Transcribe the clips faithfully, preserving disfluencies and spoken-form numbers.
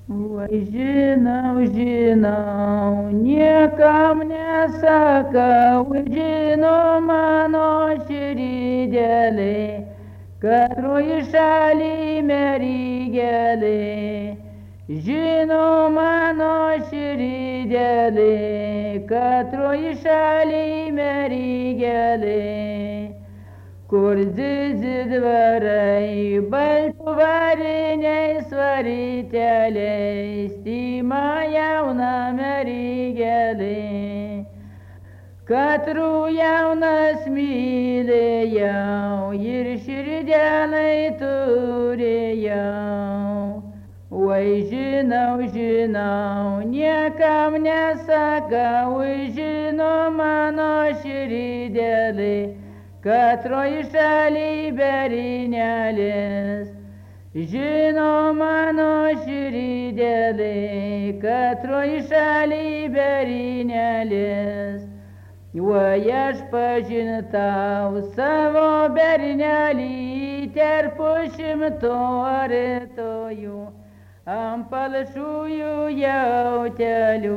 Oi, žinau, žinau, niekam nesakau, žinau mano širdėlė, katroj šaly mergelė. Žinau mano širdėlė, katroj šaly mergelė. Kur zizi dvarai, baltų variniais varyteliais, stima jauna mergelė. Katrų jaunas mylėjau ir širdelai turėjau. Oi, žinau, žinau, niekam nesakau, žinau mano širdelė, katroj šaly berinėlis. Žinau mano širdėlė, katroj šaly berinėlis. Oi, aš pažintau savo bernelį tarp šimto artojų ant palšųjų jautelių.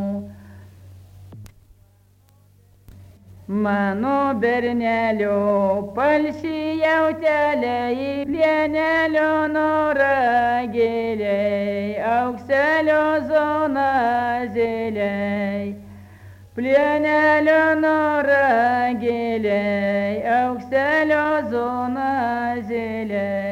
Mano bernelio palši jauteliai, plienelio noragėliai, aukselio zonazėliai. Plienelio noragėliai, aukselio zonazėliai.